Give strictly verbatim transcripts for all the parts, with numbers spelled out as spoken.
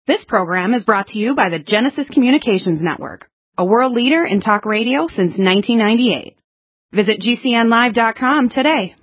This program is brought to you by the Genesis Communications Network, a world leader in talk radio since nineteen ninety-eight. Visit G C N live dot com today.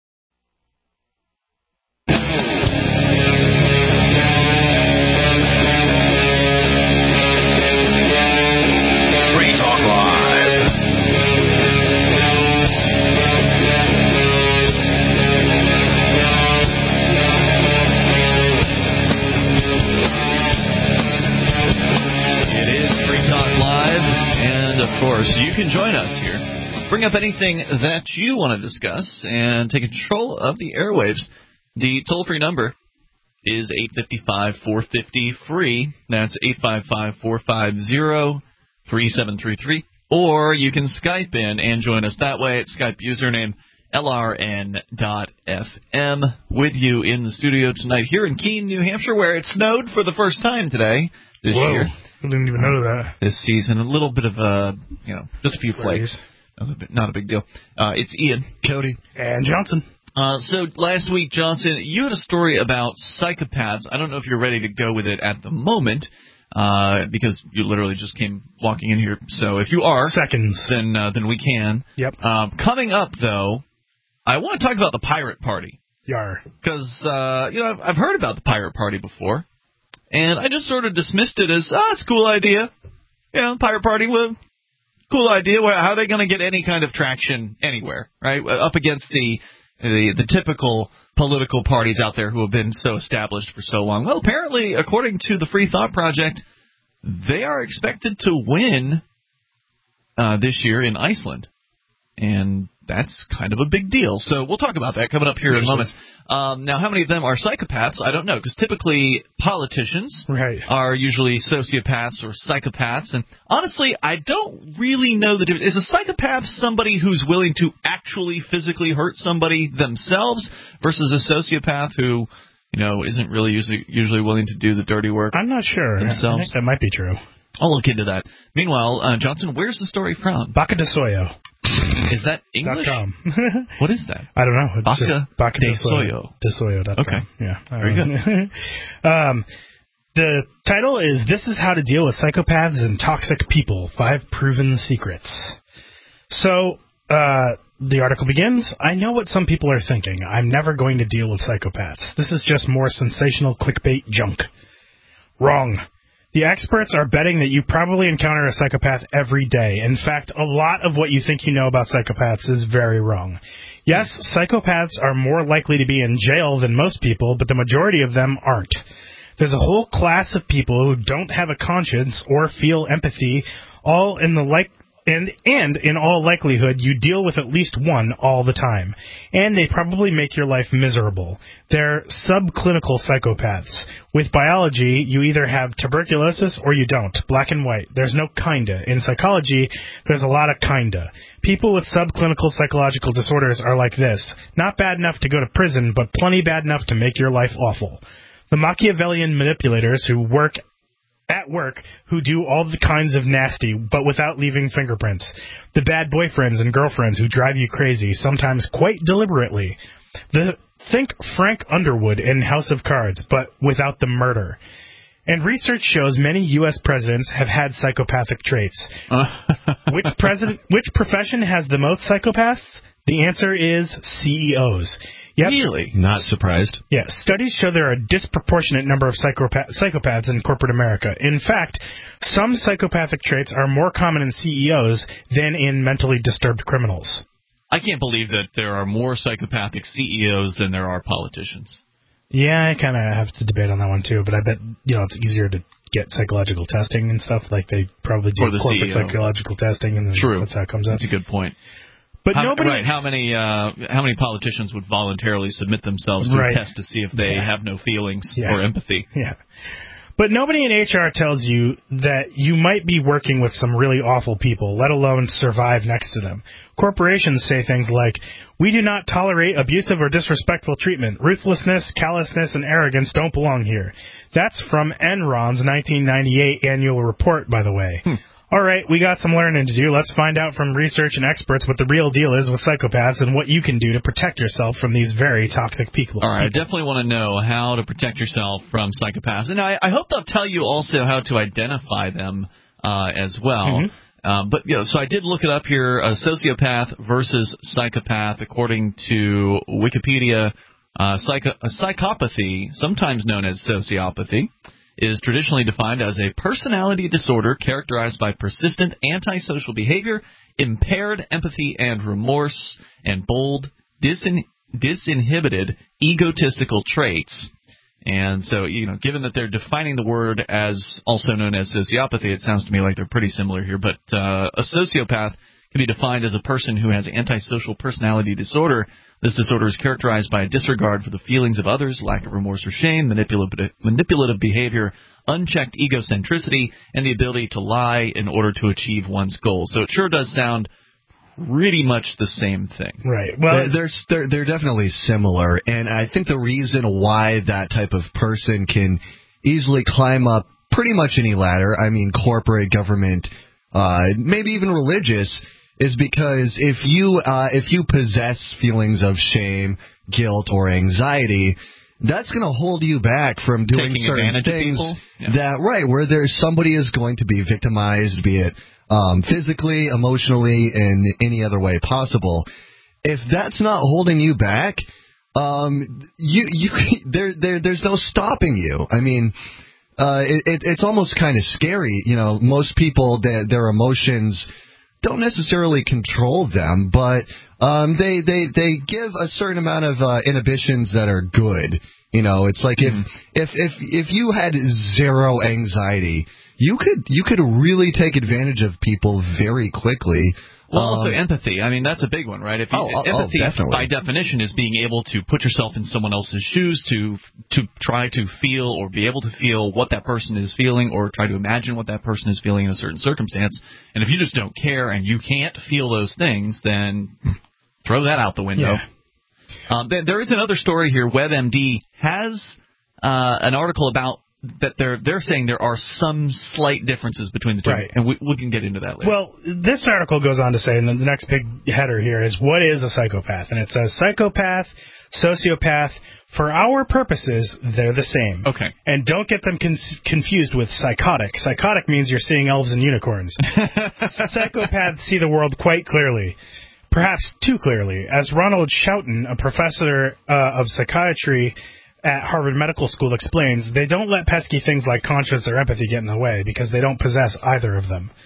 Of course, you can join us here. Bring up anything that you want to discuss and take control of the airwaves. The toll-free number is eight five five, four five zero, free. That's eight five five, four five zero, three seven three three. Or you can Skype in and join us that way. It's Skype username L R N dot F M. With you in the studio tonight here in Keene, New Hampshire, where it snowed for the first time today this Whoa. year. I didn't even know that. This season, a little bit of a, you know, just a few flakes. Not a, bit, not a big deal. Uh, it's Ian, Cody, and Johnson. Uh, so last week, Johnson, you had a story about psychopaths. I don't know if you're ready to go with it at the moment, uh, because you literally just came walking in here. So if you are, seconds, then uh, then we can. Yep. Um, coming up, though, I want to talk about the Pirate Party. Yar. Because uh, you know, I've, I've heard about the Pirate Party before. And I just sort of dismissed it as, oh, it's a cool idea. You know, Pirate Party, well, cool idea. Well, how are they going to get any kind of traction anywhere, right? Up against the, the the typical political parties out there who have been so established for so long. Well, apparently, according to the Free Thought Project, they are expected to win uh, this year in Iceland. And that's kind of a big deal. So we'll talk about that coming up here in moments. Um, now, how many of them are psychopaths? I don't know, because typically politicians right. are usually sociopaths or psychopaths. And honestly, I don't really know the difference. Is a psychopath somebody who's willing to actually physically hurt somebody themselves versus a sociopath who, you know, isn't really usually, usually willing to do the dirty work I'm not sure. themselves? I think that might be true. I'll look into that. Meanwhile, uh, Johnson, where's the story from? Baca de Soyo. Is that English? What is that? I don't know. It's Baca, just Baca de de Soyo. De Soyo dot com. Okay. Yeah. Very good. um, the title is This is How to Deal with Psychopaths and Toxic People, Five Proven Secrets. So, uh, the article begins, I know what some people are thinking. I'm never going to deal with psychopaths. This is just more sensational clickbait junk. Wrong. The experts are betting that you probably encounter a psychopath every day. In fact, a lot of what you think you know about psychopaths is very wrong. Yes, psychopaths are more likely to be in jail than most people, but the majority of them aren't. There's a whole class of people who don't have a conscience or feel empathy, all in the like and and in all likelihood you deal with at least one all the time. And they probably make your life miserable. They're subclinical psychopaths. With biology, you either have tuberculosis or you don't. Black and white. There's no kinda. In psychology, there's a lot of kinda. People with subclinical psychological disorders are like this. Not bad enough to go to prison, but plenty bad enough to make your life awful. The Machiavellian manipulators who work at work who do all the kinds of nasty, but without leaving fingerprints. The bad boyfriends and girlfriends who drive you crazy, sometimes quite deliberately. The think Frank Underwood in House of Cards, but without the murder. And research shows many U S presidents have had psychopathic traits. Which president, which profession has the most psychopaths? The answer is C E Os. Yep. Really? Not surprised. Yes. Studies show there are a disproportionate number of psychopath- psychopaths in corporate America. In fact, some psychopathic traits are more common in C E Os than in mentally disturbed criminals. I can't believe that there are more psychopathic C E Os than there are politicians. Yeah, I kind of have to debate on that one, too. But I bet, you know, it's easier to get psychological testing and stuff. Like, they probably do the corporate C E O. Psychological testing, and then True. That's how it comes out. That's a good point. But how, nobody, right? How many uh, how many politicians would voluntarily submit themselves to right. a test to see if they yeah. have no feelings yeah. or empathy? Yeah. But nobody in H R tells you that you might be working with some really awful people, let alone survive next to them. Corporations say things like, we do not tolerate abusive or disrespectful treatment. Ruthlessness, callousness, and arrogance don't belong here. That's from Enron's nineteen ninety-eight annual report, by the way. Hmm. All right, we got some learning to do. Let's find out from research and experts what the real deal is with psychopaths and what you can do to protect yourself from these very toxic people. All right, I definitely want to know how to protect yourself from psychopaths. And I, I hope they'll tell you also how to identify them uh, as well. Mm-hmm. Uh, but, you know, so I did look it up here, uh, sociopath versus psychopath. According to Wikipedia, uh, psycho- a psychopathy, sometimes known as sociopathy, is traditionally defined as a personality disorder characterized by persistent antisocial behavior, impaired empathy and remorse, and bold, disin- disinhibited egotistical traits. And so, you know, given that they're defining the word as also known as sociopathy, it sounds to me like they're pretty similar here. But uh, a sociopath can be defined as a person who has antisocial personality disorder. This disorder is characterized by a disregard for the feelings of others, lack of remorse or shame, manipulative, manipulative behavior, unchecked egocentricity, and the ability to lie in order to achieve one's goals. So it sure does sound pretty much the same thing. Right. Well, they're, they're, they're definitely similar, and I think the reason why that type of person can easily climb up pretty much any ladder, I mean corporate, government, uh, maybe even religious, is because if you uh, if you possess feelings of shame, guilt, or anxiety, that's going to hold you back from doing Taking certain things yeah. that right where there's somebody is going to be victimized, be it um, physically, emotionally, in any other way possible. If that's not holding you back, um, you you there there there's no stopping you. I mean. Uh, it, it, it's almost kind of scary. You know, most people, their, their emotions don't necessarily control them, but um, they, they, they give a certain amount of uh, inhibitions that are good. You know, it's like mm-hmm. if, if, if, if you had zero anxiety, you could, you could really take advantage of people very quickly. Well, um, also empathy. I mean, that's a big one, right? If you, oh, empathy, oh, by definition, is being able to put yourself in someone else's shoes to to try to feel or be able to feel what that person is feeling, or try to imagine what that person is feeling in a certain circumstance. And if you just don't care and you can't feel those things, then throw that out the window. Yeah. Um, there is another story here. WebMD has uh, an article about that they're they're saying there are some slight differences between the two, right. and we, we can get into that later. Well, this article goes on to say, and the next big header here is, what is a psychopath? And it says, psychopath, sociopath, for our purposes, they're the same. Okay. And don't get them con- confused with psychotic. Psychotic means you're seeing elves and unicorns. Psychopaths see the world quite clearly. Perhaps too clearly. As Ronald Schouten, a professor uh, of psychiatry at Harvard Medical School, explains, they don't let pesky things like conscience or empathy get in the way because they don't possess either of them.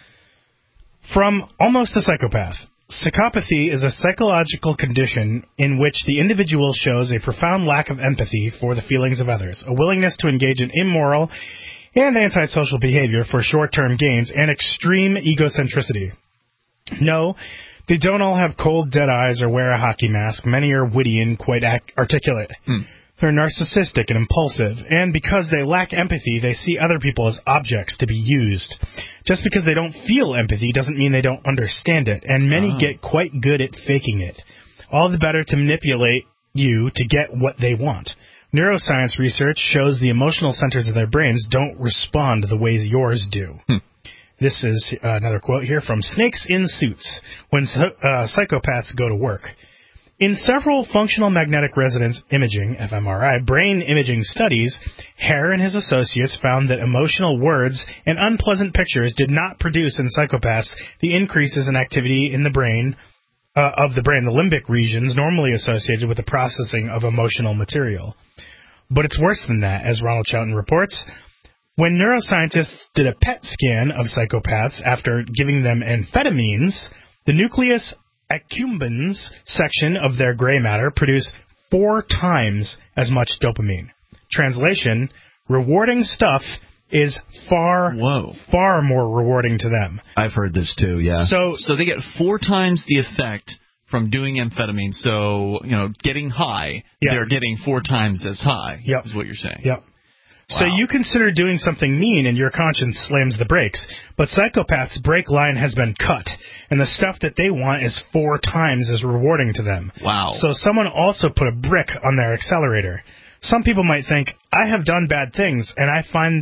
From Almost a Psychopath. Psychopathy is a psychological condition in which the individual shows a profound lack of empathy for the feelings of others, a willingness to engage in immoral and antisocial behavior for short-term gains, and extreme egocentricity. No, they don't all have cold, dead eyes or wear a hockey mask. Many are witty and quite ac- articulate. Hmm. They're narcissistic and impulsive, and because they lack empathy, they see other people as objects to be used. Just because they don't feel empathy doesn't mean they don't understand it, and many oh. get quite good at faking it. All the better to manipulate you to get what they want. Neuroscience research shows the emotional centers of their brains don't respond the ways yours do. Hmm. This is uh, another quote here from Snakes in Suits, when uh, psychopaths go to work. In several functional magnetic resonance imaging, F M R I, brain imaging studies, Hare and his associates found that emotional words and unpleasant pictures did not produce in psychopaths the increases in activity in the brain, uh, of the brain, the limbic regions normally associated with the processing of emotional material. But it's worse than that, as Ronald Schouten reports. When neuroscientists did a P E T scan of psychopaths after giving them amphetamines, the nucleus accumbens section of their gray matter produce four times as much dopamine. Translation, rewarding stuff is far, Whoa. far more rewarding to them. I've heard this too, yeah. So, so they get four times the effect from doing amphetamine. So, you know, getting high, yep. they're getting four times as high, yep. is what you're saying. Yep. Wow. So you consider doing something mean and your conscience slams the brakes, but psychopaths' brake line has been cut, and the stuff that they want is four times as rewarding to them. Wow. So someone also put a brick on their accelerator. Some people might think, I have done bad things, and I find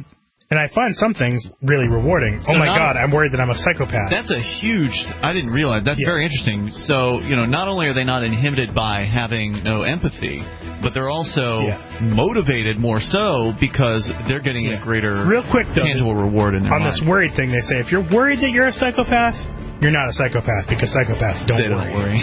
And I find some things really rewarding. So oh, my not, God, I'm worried that I'm a psychopath. That's a huge... I didn't realize. That's yeah. very interesting. So, you know, not only are they not inhibited by having no empathy, but they're also yeah. motivated more so because they're getting yeah. a greater Real quick, though, tangible reward in their on mind. this worried thing, they say, if you're worried that you're a psychopath, you're not a psychopath because psychopaths don't they worry. Don't worry.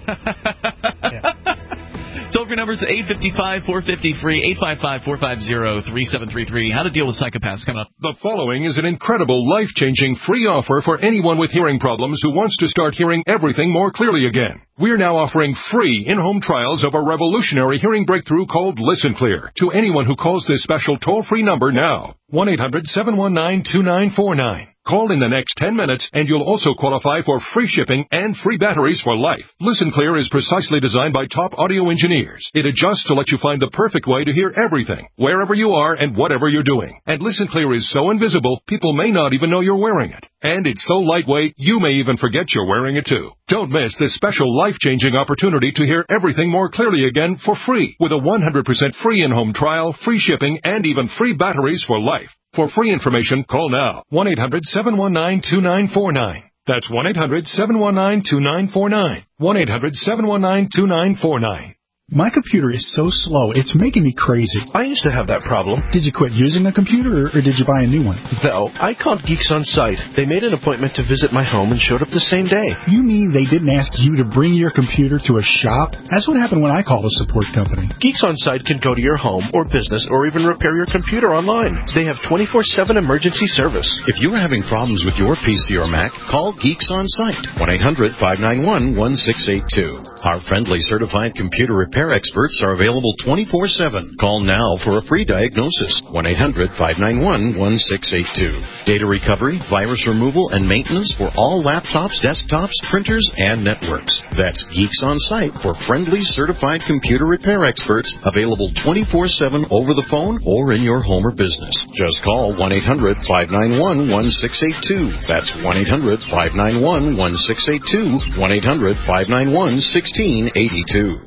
yeah. Toll-free numbers eight five five, four five zero, free, eight five five, four five zero, three seven three three. How to deal with psychopaths coming up. The following is an incredible, life-changing free offer for anyone with hearing problems who wants to start hearing everything more clearly again. We're now offering free in-home trials of a revolutionary hearing breakthrough called Listen Clear to anyone who calls this special toll-free number now. one eight hundred, seven one nine, two nine four nine. Call in the next ten minutes, and you'll also qualify for free shipping and free batteries for life. Listen Clear is precisely designed by top audio engineers. It adjusts to let you find the perfect way to hear everything, wherever you are and whatever you're doing. And Listen Clear is so invisible, people may not even know you're wearing it. And it's so lightweight, you may even forget you're wearing it too. Don't miss this special life-changing opportunity to hear everything more clearly again for free, with a one hundred percent free in-home trial, free shipping, and even free batteries for life. For free information, call now. one eight hundred, seven one nine, two nine four nine. That's one eight hundred, seven one nine, two nine four nine. one eight hundred, seven one nine, two nine four nine. My computer is so slow, it's making me crazy. I used to have that problem. Did you quit using a computer, or, or did you buy a new one? No, I called Geeks On Site. They made an appointment to visit my home and showed up the same day. You mean they didn't ask you to bring your computer to a shop? That's what happened when I called a support company. Geeks On Site can go to your home or business or even repair your computer online. They have twenty-four seven emergency service. If you're having problems with your P C or Mac, call Geeks On Site. one eight hundred, five nine one, one six eight two. Our friendly certified computer repair experts are available twenty-four seven. Call now for a free diagnosis. one eight hundred, five nine one, one six eight two. Data recovery, virus removal, and maintenance for all laptops, desktops, printers, and networks. That's Geeks On Site for friendly certified computer repair experts, available twenty-four seven over the phone or in your home or business. Just call one eight hundred, five nine one, one six eight two. That's one eight hundred, five nine one, one six eight two. one eight hundred, five nine one, one six eight two.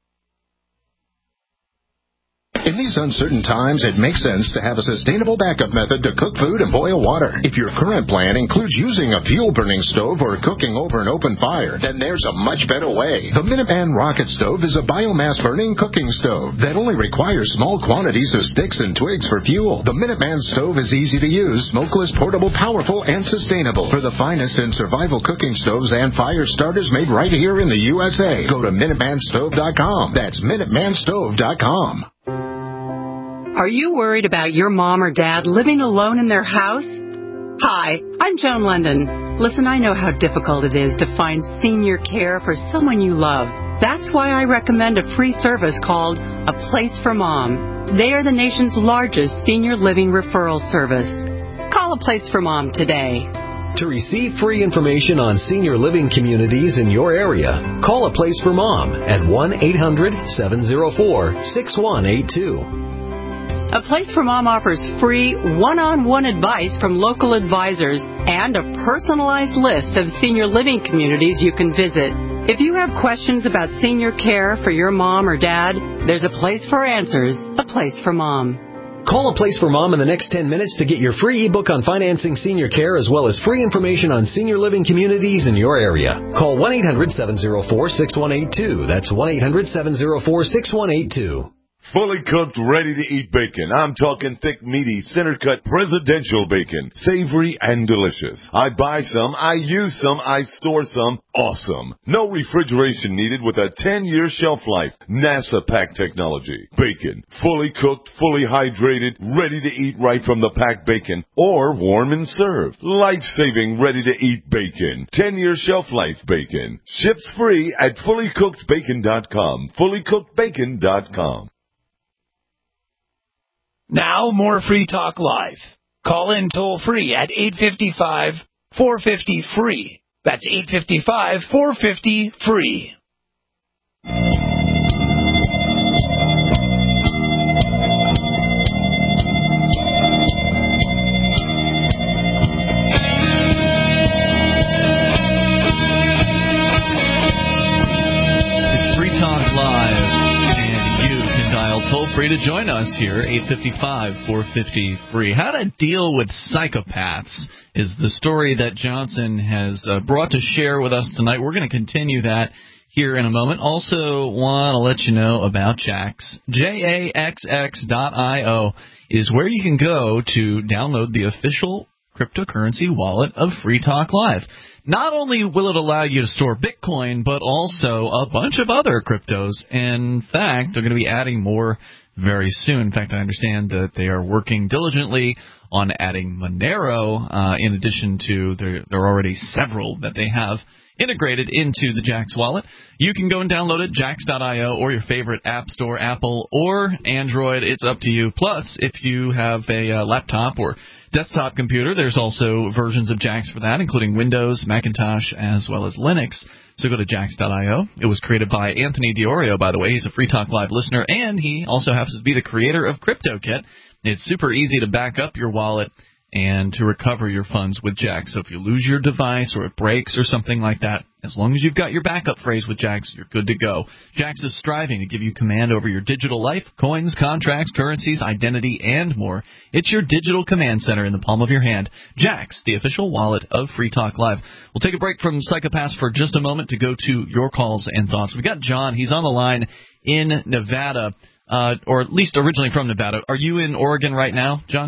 In these uncertain times, it makes sense to have a sustainable backup method to cook food and boil water. If your current plan includes using a fuel-burning stove or cooking over an open fire, then there's a much better way. The Minuteman Rocket Stove is a biomass-burning cooking stove that only requires small quantities of sticks and twigs for fuel. The Minuteman Stove is easy to use, smokeless, portable, powerful, and sustainable. For the finest in survival cooking stoves and fire starters made right here in the U S A, go to Minuteman Stove dot com. That's Minuteman Stove dot com. Are you worried about your mom or dad living alone in their house? Hi, I'm Joan London. Listen, I know how difficult it is to find senior care for someone you love. That's why I recommend a free service called A Place for Mom. They are the nation's largest senior living referral service. Call A Place for Mom today. To receive free information on senior living communities in your area, call A Place for Mom at one eight hundred, seven oh four, six one eight two. A Place for Mom offers free one-on-one advice from local advisors and a personalized list of senior living communities you can visit. If you have questions about senior care for your mom or dad, there's a place for answers, A Place for Mom. Call A Place for Mom in the next ten minutes to get your free ebook on financing senior care as well as free information on senior living communities in your area. Call one eight hundred, seven oh four, six one eight two. That's one eight hundred, seven oh four, six one eight two. Fully cooked, ready-to-eat bacon. I'm talking thick, meaty, center-cut, presidential bacon. Savory and delicious. I buy some, I use some, I store some. Awesome. No refrigeration needed with a ten-year shelf life. NASA pack technology. Bacon. Fully cooked, fully hydrated, ready to eat right from the packed bacon. Or warm and served. Life-saving, ready-to-eat bacon. ten-year shelf life bacon. Ships free at fully cooked bacon dot com. fully cooked bacon dot com. Now, more Free Talk Live. Call in toll-free at eight five five, four five zero, F R E E. That's eight five five, four five zero, F R E E. It's Free Talk Live, and you can dial toll free to join us here, eight five five, four five zero, free. How to deal with psychopaths is the story that Johnson has uh, brought to share with us tonight. We're going to continue that here in a moment. Also want to let you know about Jaxx. J A X X dot I O is where you can go to download the official cryptocurrency wallet of Free Talk Live. Not only will it allow you to store Bitcoin, but also a bunch of other cryptos. In fact, they're going to be adding more very soon. In fact, I understand that they are working diligently on adding Monero, uh, in addition to there, there are already several that they have integrated into the Jaxx wallet. You can go and download it, jaxx dot I O, or your favorite app store, Apple or Android. It's up to you. Plus, if you have a uh, laptop or desktop computer, there's also versions of Jaxx for that, including Windows, Macintosh, as well as Linux. So go to jaxx dot I O. It was created by Anthony Diorio, by the way. He's a Free Talk Live listener, and he also happens to be the creator of CryptoKit. It's super easy to back up your wallet and to recover your funds with Jaxx. So if you lose your device or it breaks or something like that, as long as you've got your backup phrase with Jaxx, you're good to go. Jaxx is striving to give you command over your digital life, coins, contracts, currencies, identity, and more. It's your digital command center in the palm of your hand. Jaxx, the official wallet of Free Talk Live. We'll take a break from Psychopaths for just a moment to go to your calls and thoughts. We've got John. He's on the line in Nevada, uh, or at least originally from Nevada. Are you in Oregon right now, John?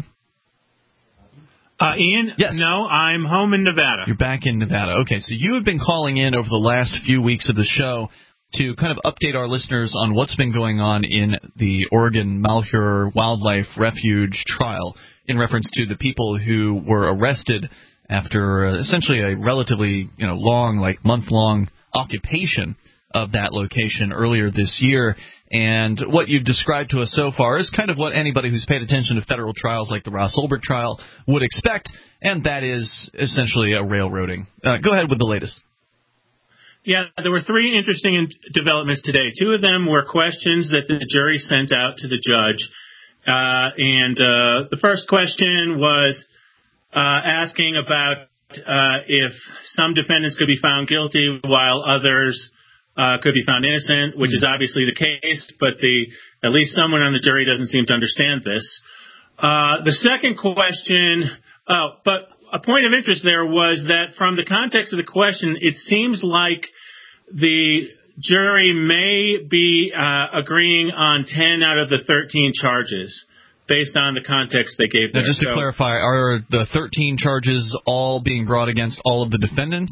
Uh, Ian? Yes. No, I'm home in Nevada. You're back in Nevada. Okay, so you have been calling in over the last few weeks of the show to kind of update our listeners on what's been going on in the Oregon Malheur Wildlife Refuge trial in reference to the people who were arrested after uh, essentially a relatively, you know, long, like month-long occupation of that location earlier this year. And what you've described to us so far is kind of what anybody who's paid attention to federal trials like the Ross Ulbricht trial would expect, and that is essentially a railroading. Uh, go ahead with the latest. Yeah, there were three interesting developments today. Two of them were questions that the jury sent out to the judge. Uh, and uh, the first question was uh, asking about uh, if some defendants could be found guilty while others Uh, could be found innocent, which is obviously the case, but the at least someone on the jury doesn't seem to understand this. Uh, the second question, oh, but a point of interest there was that from the context of the question, it seems like the jury may be uh, agreeing on ten out of the thirteen charges based on the context they gave there. Now, just to so, clarify, are the thirteen charges all being brought against all of the defendants?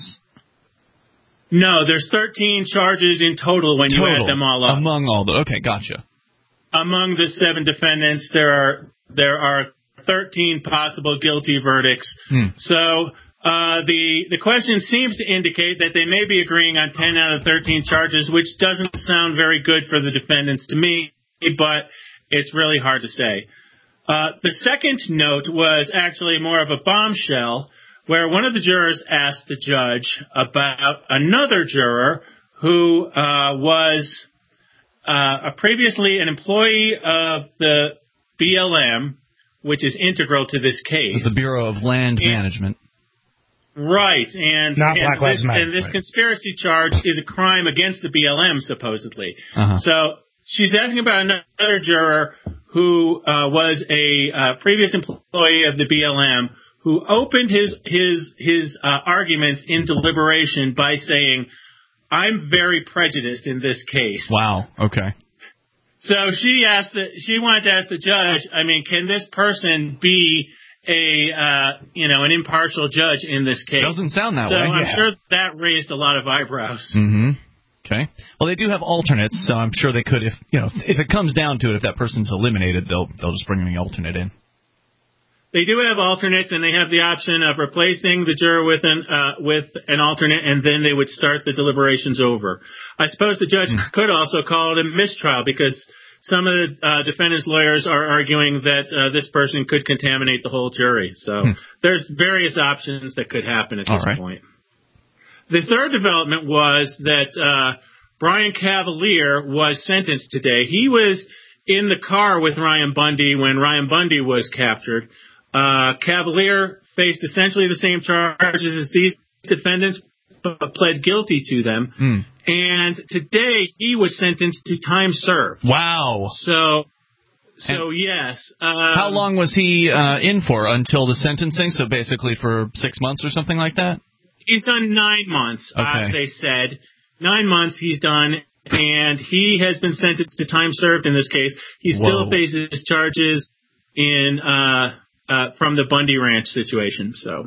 No, there's thirteen charges in total when total, you add them all up. Among all the okay, gotcha. Among the seven defendants, there are there are thirteen possible guilty verdicts. Hmm. So uh, the the question seems to indicate that they may be agreeing on ten out of thirteen charges, which doesn't sound very good for the defendants to me, but it's really hard to say. Uh, the second note was actually more of a bombshell, where one of the jurors asked the judge about another juror who uh, was uh, a previously an employee of the B L M, which is integral to this case. It's the Bureau of Land and, Management. Right. And, Not and Black Lives this, Matter. And this right. conspiracy charge is a crime against the B L M, supposedly. Uh-huh. So she's asking about another juror who uh, was a uh, previous employee of the B L M, who opened his his his uh, arguments in deliberation by saying, "I'm very prejudiced in this case." Wow. Okay. So she asked the, she wanted to ask the judge, I mean, can this person be a uh, you know an impartial judge in this case? Doesn't sound that so way. So I'm yeah. sure that raised a lot of eyebrows. Mm-hmm. Okay. Well, they do have alternates, so I'm sure they could, if you know, if it comes down to it, if that person's eliminated, they'll they'll just bring the alternate in. They do have alternates, and they have the option of replacing the juror with an uh, with an alternate, and then they would start the deliberations over. I suppose the judge mm. could also call it a mistrial, because some of the uh, defendants' lawyers are arguing that uh, this person could contaminate the whole jury. So mm. there's various options that could happen at this right. point. The third development was that uh, Brian Cavalier was sentenced today. He was in the car with Ryan Bundy when Ryan Bundy was captured. Uh, Cavalier faced essentially the same charges as these defendants, but pled guilty to them. Mm. And today he was sentenced to time served. Wow. So, So, And yes. Um, how long was he uh, in for until the sentencing? So basically for six months or something like that? He's done nine months, Okay. uh, they said. Nine months he's done, and he has been sentenced to time served in this case. He still Whoa. faces charges in uh, uh, from the Bundy Ranch situation. So,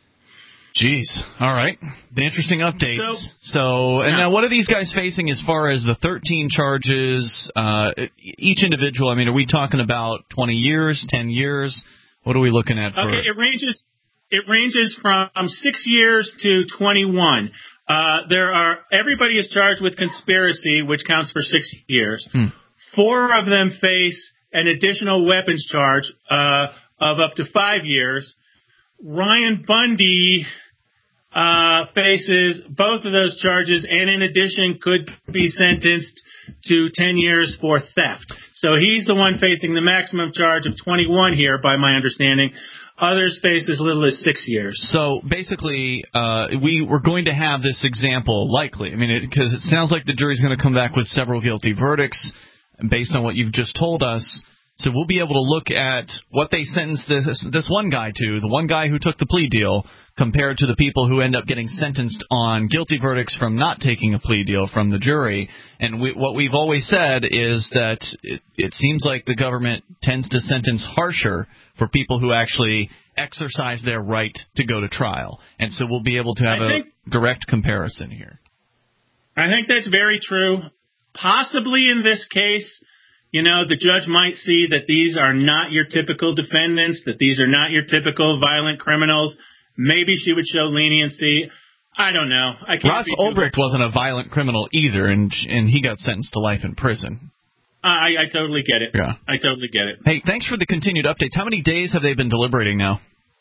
Jeez. All right. The interesting updates. So, So- and Yeah. now what are these guys facing as far as the thirteen charges? Uh, each individual, I mean, are we talking about twenty years, ten years? What are we looking at for? Okay, it ranges it ranges from six years to twenty-one. Uh, there are everybody is charged with conspiracy, which counts for six years. Hmm. Four of them face an additional weapons charge uh, of up to five years. Ryan Bundy uh, faces both of those charges, and in addition could be sentenced to ten years for theft. So he's the one facing the maximum charge of twenty-one here, by my understanding. Others face as little as six years. So basically, uh, we we're going to have this example likely. I mean, because it, it sounds like the jury's going to come back with several guilty verdicts based on what you've just told us. So we'll be able to look at what they sentenced this this one guy to, the one guy who took the plea deal, compared to the people who end up getting sentenced on guilty verdicts from not taking a plea deal from the jury. And we, what we've always said is that it, it seems like the government tends to sentence harsher for people who actually exercise their right to go to trial. And so we'll be able to have I a think- direct comparison here. I think that's very true. Possibly in this case, you know, the judge might see that these are not your typical defendants, that these are not your typical violent criminals. Maybe she would show leniency. I don't know. I can't Ross be too- Ulbricht wasn't a violent criminal either, and and he got sentenced to life in prison. I, I totally get it. Yeah. I totally get it. Hey, thanks for the continued updates. How many days have they been deliberating now?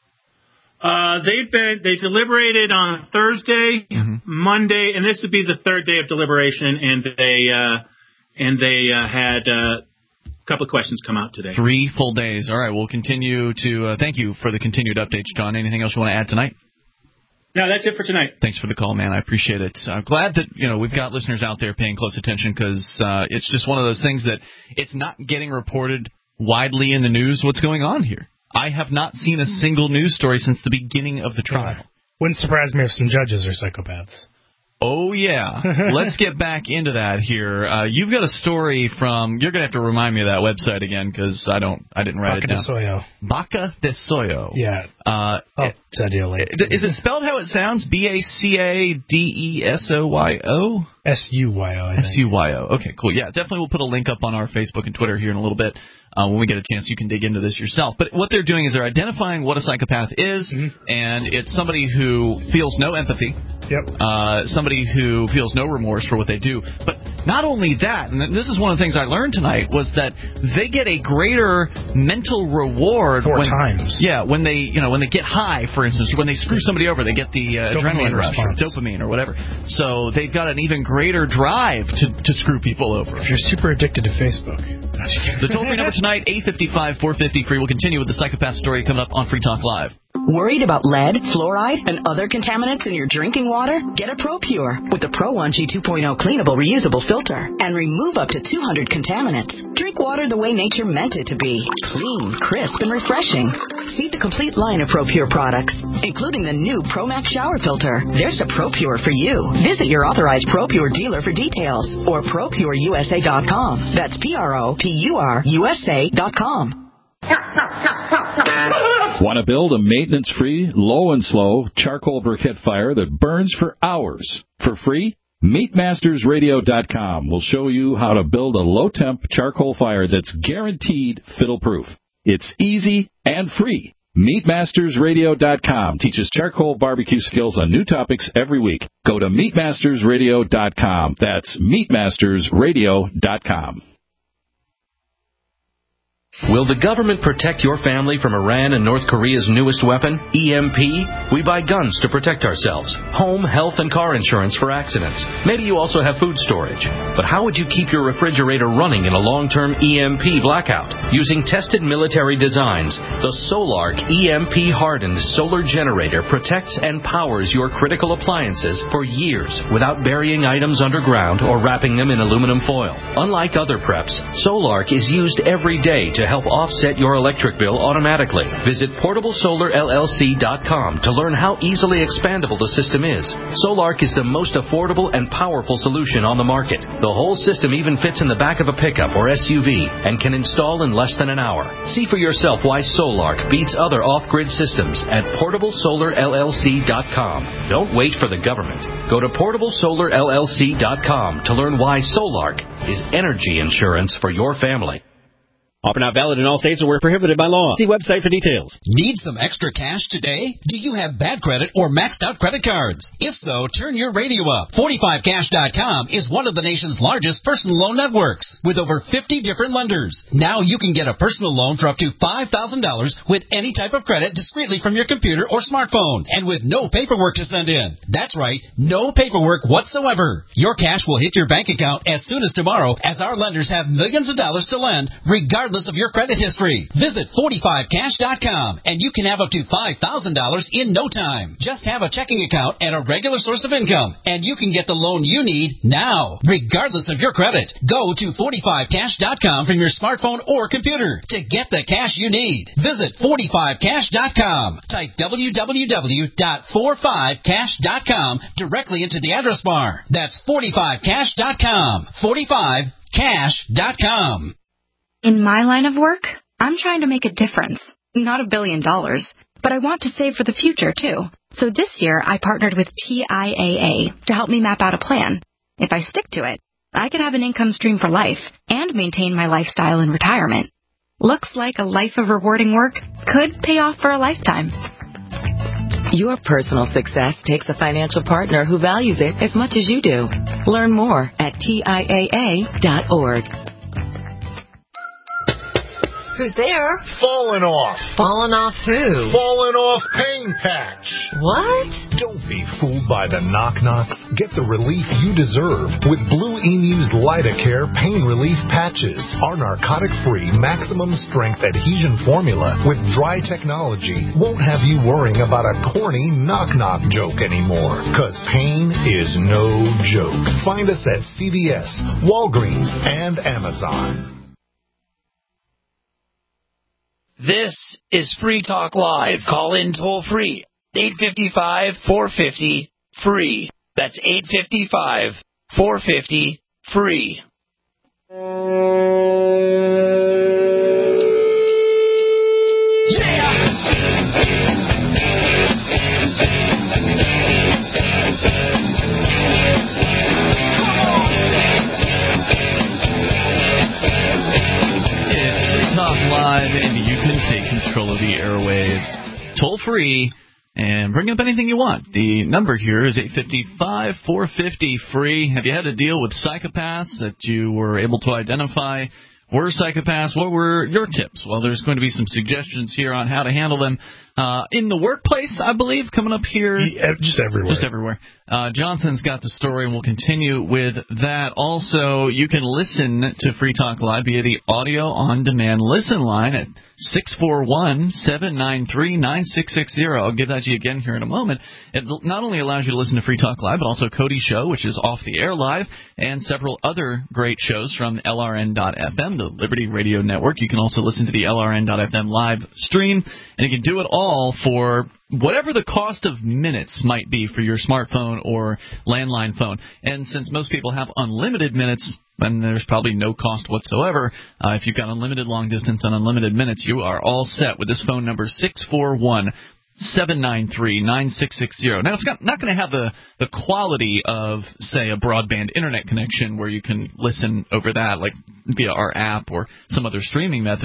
Uh, they've been they deliberated on Thursday, Mm-hmm. Monday, and this would be the third day of deliberation. And they uh, and they uh, had uh, a couple of questions come out today. Three full days. All right, we'll continue to uh, thank you for the continued updates, John. Anything else you want to add tonight? No, that's it for tonight. Thanks for the call, man. I appreciate it. I'm glad that you know we've got listeners out there paying close attention, because uh, it's just one of those things that it's not getting reported widely in the news what's going on here. I have not seen a single news story since the beginning of the trial. Yeah. Wouldn't surprise me if some judges are psychopaths. Oh, yeah. Let's get back into that here. Uh, you've got a story from, you're going to have to remind me of that website again, because I don't, I didn't write Baca it de down. Soyo. Baca de Soyo. Yeah. Uh, I'll tell you later. Is it spelled how it sounds? B A C A D E S O Y O? S U Y O, I think. S U Y O. Okay, cool. Yeah, definitely we'll put a link up on our Facebook and Twitter here in a little bit. Uh, when we get a chance, you can dig into this yourself. But what they're doing is they're identifying what a psychopath is, Mm-hmm. and it's somebody who feels no empathy. Yep. Uh, somebody who feels no remorse for what they do. But not only that, and this is one of the things I learned tonight, was that they get a greater mental reward. Four when, times. Yeah, when they, you know, when they get high, for instance, when they screw somebody over, they get the uh, Dopamine adrenaline rush, or response. dopamine, or whatever. So they've got an even greater drive to, to screw people over. If you're super addicted to Facebook. The toll-free number tonight, eight five five, four five zero, free. We'll continue with the Psychopath story coming up on Free Talk Live. Worried about lead, fluoride, and other contaminants in your drinking water? Get a ProPure with the Pro one G two point oh cleanable reusable filter and remove up to two hundred contaminants. Drink water the way nature meant it to be. Clean, crisp, and refreshing. See the complete line of ProPure products, including the new ProMax shower filter. There's a ProPure for you. Visit your authorized ProPure dealer for details or Pro Pure U S A dot com. That's P R O P U R U S A dot com. Want to build a maintenance-free, low and slow charcoal briquette fire that burns for hours for free? Meat Masters Radio dot com will show you how to build a low-temp charcoal fire that's guaranteed fiddle-proof. It's easy and free. Meat Masters Radio dot com teaches charcoal barbecue skills on new topics every week. Go to Meat Masters Radio dot com. That's Meat Masters Radio dot com. Will the government protect your family from Iran and North Korea's newest weapon, E M P? We buy guns to protect ourselves, home, health, and car insurance for accidents. Maybe you also have food storage. But how would you keep your refrigerator running in a long-term E M P blackout? Using tested military designs, the Solark E M P-hardened solar generator protects and powers your critical appliances for years without burying items underground or wrapping them in aluminum foil. Unlike other preps, Solark is used every day to help offset your electric bill automatically. Visit portable solar L L C dot com to learn how easily expandable the system is. Solark is the most affordable and powerful solution on the market. The whole system even fits in the back of a pickup or S U V and can install in less than an hour. See for yourself why Solark beats other off-grid systems at portable solar L L C dot com. Don't wait for the government. Go to portable solar L L C dot com to learn why Solark is energy insurance for your family. Offer not valid in all states or where prohibited by law. See website for details. Need some extra cash today? Do you have bad credit or maxed out credit cards? If so, turn your radio up. forty-five cash dot com is one of the nation's largest personal loan networks with over fifty different lenders. Now you can get a personal loan for up to five thousand dollars with any type of credit discreetly from your computer or smartphone and with no paperwork to send in. That's right, no paperwork whatsoever. Your cash will hit your bank account as soon as tomorrow as our lenders have millions of dollars to lend regardless of your credit history. Visit forty-five cash dot com and you can have up to five thousand dollars in no time. Just have a checking account and a regular source of income and you can get the loan you need now, regardless of your credit. Go to forty-five cash dot com from your smartphone or computer to get the cash you need. Visit forty-five cash dot com. Type w w w dot forty-five cash dot com directly into the address bar. That's forty-five cash dot com. forty-five cash dot com. In my line of work, I'm trying to make a difference. Not a billion dollars, but I want to save for the future, too. So this year, I partnered with T I A A to help me map out a plan. If I stick to it, I could have an income stream for life and maintain my lifestyle in retirement. Looks like a life of rewarding work could pay off for a lifetime. Your personal success takes a financial partner who values it as much as you do. Learn more at T I A A dot org. Who's there? Falling off. Falling off who? Falling off pain patch. What? Don't be fooled by the knock-knocks. Get the relief you deserve with Blue Emu's Lidocare Pain Relief Patches. Our narcotic-free, maximum-strength adhesion formula with dry technology won't have you worrying about a corny knock-knock joke anymore. Because pain is no joke. Find us at C V S, Walgreens, and Amazon. This is Free Talk Live. Call in toll free. eight five five, four five zero, free. That's eight five five, four five zero, free. Talk Live, and you can take control of the airwaves toll free and bring up anything you want. The number here is eight five five, four five zero, free. Have you had to deal with psychopaths that you were able to identify were psychopaths? What were your tips? Well, there's going to be some suggestions here on how to handle them uh, in the workplace, I believe, coming up here. Yeah, just everywhere. Just everywhere. Uh, Johnson's got the story, and we'll continue with that. Also, you can listen to Free Talk Live via the audio on-demand listen line at six four one, seven nine three, nine six six zero. I'll give that to you again here in a moment. It not only allows you to listen to Free Talk Live, but also Cody's show, which is off the air live, and several other great shows from L R N dot F M, the Liberty Radio Network. You can also listen to the L R N dot F M live stream, and you can do it all for whatever the cost of minutes might be for your smartphone or landline phone. And since most people have unlimited minutes, and there's probably no cost whatsoever, uh, if you've got unlimited long distance and unlimited minutes, you are all set with this phone number, six four one, seven nine three, nine six six zero. Now, it's not, not going to have the, the quality of, say, a broadband internet connection where you can listen over that, like via our app or some other streaming method.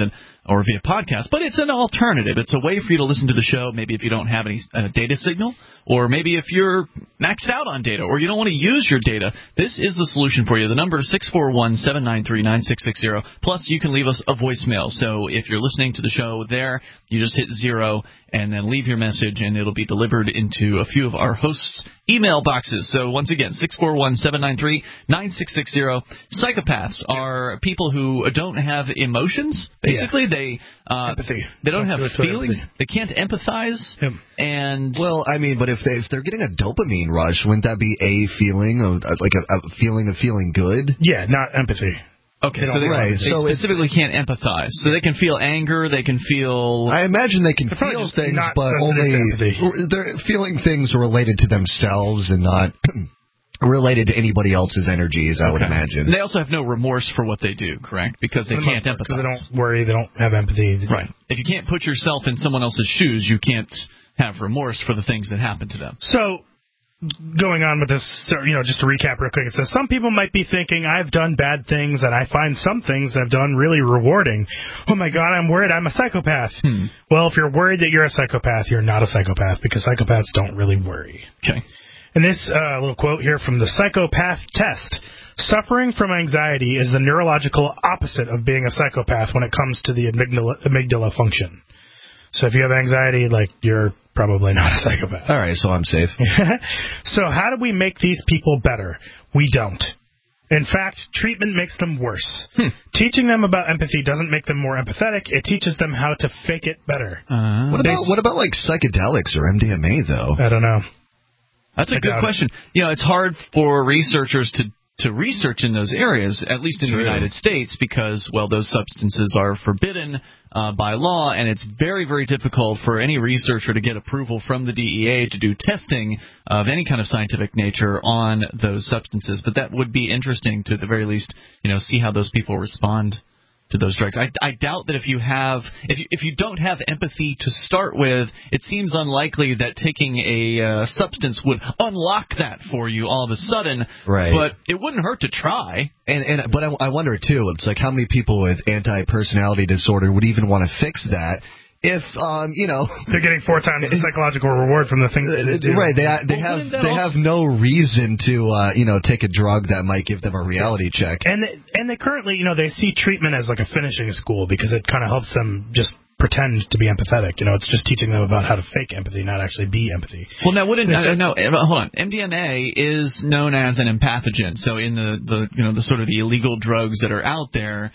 or via podcast, but it's an alternative. It's a way for you to listen to the show, maybe if you don't have any uh, data signal, or maybe if you're maxed out on data, or you don't want to use your data. This is the solution for you. The number is six four one, seven nine three, nine six six zero. Plus, you can leave us a voicemail. So if you're listening to the show there, you just hit zero and then leave your message, and it'll be delivered into a few of our hosts' email boxes. So once again, six four one, seven nine three, nine six six zero. Psychopaths are people who don't have emotions. Basically, yeah. they uh, empathy. They don't, don't have do feelings. Empathy. They can't empathize. Yep. And well, I mean, but if they if they're getting a dopamine rush, wouldn't that be a feeling, of, like a, a feeling of feeling good? Yeah, not empathy. Okay, so they, right. they so specifically can't empathize. So they can feel anger, they can feel... I imagine they can feel things, but only... They're feeling things related to themselves and not related to anybody else's energies, I okay. would imagine. And they also have no remorse for what they do, correct? Because they can't empathize. Because they don't worry, they don't have empathy. Right. If you can't put yourself in someone else's shoes, you can't have remorse for the things that happen to them. So... Going on with this, you know, just to recap real quick, it says, some people might be thinking, I've done bad things, and I find some things I've done really rewarding. Oh, my God, I'm worried I'm a psychopath. Hmm. Well, if you're worried that you're a psychopath, you're not a psychopath, because psychopaths don't really worry. Okay. And this uh, little quote here from the Psychopath Test. Suffering from anxiety is the neurological opposite of being a psychopath when it comes to the amygdala, amygdala function. So if you have anxiety, like, you're probably not a psychopath. All right, so I'm safe. So how do we make these people better? We don't. In fact, treatment makes them worse. Hmm. Teaching them about empathy doesn't make them more empathetic. It teaches them how to fake it better. Uh, what about what about like psychedelics or M D M A, though? I don't know. That's a I good question. It. You know, it's hard for researchers to to research in those areas, at least in True. the United States, because, well, those substances are forbidden uh, by law, and it's very, very difficult for any researcher to get approval from the D E A to do testing of any kind of scientific nature on those substances. But that would be interesting to, at the very least, you know, see how those people respond to those drugs. I, I doubt that if you have, if you, if you don't have empathy to start with, it seems unlikely that taking a uh, substance would unlock that for you all of a sudden. Right. But it wouldn't hurt to try. And and but I, I wonder too. It's like how many people with anti-personality disorder would even want to fix that? If um you know they're getting four times the psychological reward from the things that they do. Right, they they well, have they have no reason to uh you know take a drug that might give them a reality check. And they, and they currently you know they see treatment as like a finishing school because it kind of helps them just pretend to be empathetic. You know, it's just teaching them about how to fake empathy, not actually be empathy. Well, now wouldn't uh, no hold on. M D M A is known as an empathogen. So in the the you know the sort of the illegal drugs that are out there,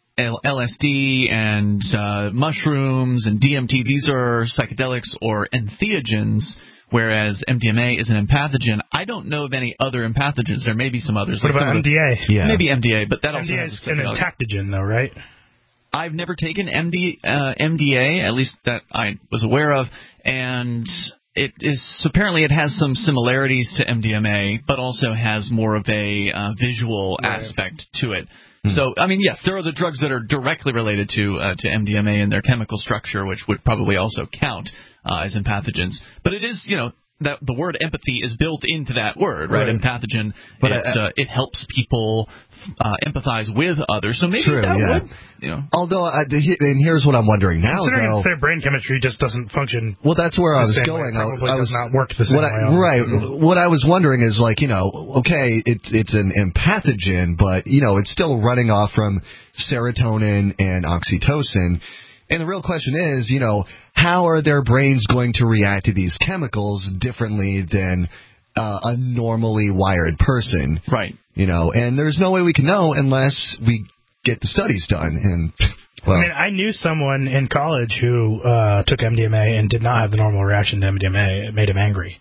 L S D and uh, mushrooms and D M T, these are psychedelics or entheogens, whereas M D M A is an empathogen. I don't know of any other empathogens. There may be some others. What like about M D A? The, yeah. Maybe M D A, but that M D A also is an entactogen, though, right? I've never taken M D, uh, M D A, at least that I was aware of, and it is apparently it has some similarities to M D M A, but also has more of a uh, visual right. aspect to it. So, I mean, yes, there are the drugs that are directly related to uh, to M D M A and their chemical structure, which would probably also count uh, as empathogens. But it is, you know, that the word empathy is built into that word, right? right. Empathogen, but it, uh, it helps people uh, empathize with others. So maybe True, that yeah. would, you know. Although, uh, and here's what I'm wondering now. Considering though, their brain chemistry just doesn't function. Well, that's where I was going. Way. Probably I does was, not work the same what way. I, right. Mm-hmm. What I was wondering is like, you know, okay, it's it's an empathogen, but you know, it's still running off from serotonin and oxytocin. And the real question is, you know, how are their brains going to react to these chemicals differently than uh, a normally wired person? Right. You know, and there's no way we can know unless we get the studies done. And well, I mean, I knew someone in college who uh, took M D M A and did not have the normal reaction to M D M A. It made him angry.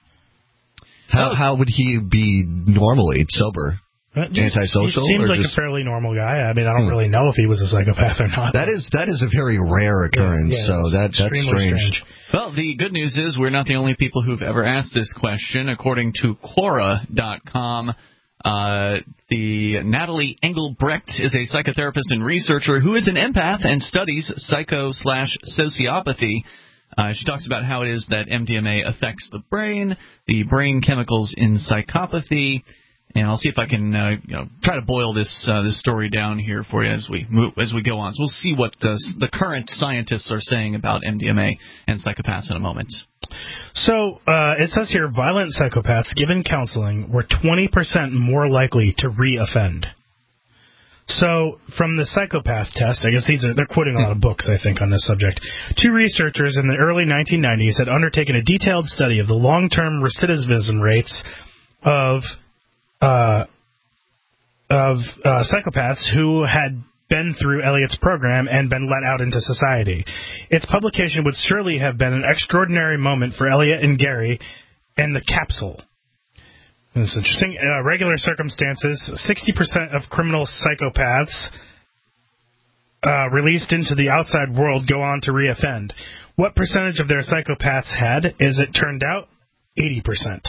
How, how would he be normally sober? Antisocial? He seemed or like just... a fairly normal guy. I mean, I don't hmm. really know if he was a psychopath or not. That is that is a very rare occurrence, yeah, yeah, so that that's strange. strange. Well, the good news is we're not the only people who've ever asked this question. According to Quora dot com, uh, the Natalie Engelbrecht is a psychotherapist and researcher who is an empath and studies psycho slash sociopathy. Uh, she talks about how it is that M D M A affects the brain, the brain chemicals in psychopathy. And I'll see if I can uh, you know, try to boil this uh, this story down here for you as we move, as we go on. So we'll see what the, the current scientists are saying about M D M A and psychopaths in a moment. So uh, it says here, violent psychopaths given counseling were twenty percent more likely to re-offend. So from the psychopath test, I guess these are, they're quoting a lot of books, I think, on this subject. Two researchers in the early nineteen nineties had undertaken a detailed study of the long-term recidivism rates of uh, of uh, psychopaths who had been through Elliott's program and been let out into society. Its publication would surely have been an extraordinary moment for Elliott and Gary and the capsule. This is interesting. Uh, regular circumstances, sixty percent of criminal psychopaths uh, released into the outside world go on to reoffend. What percentage of their psychopaths had, as it turned out, eighty percent.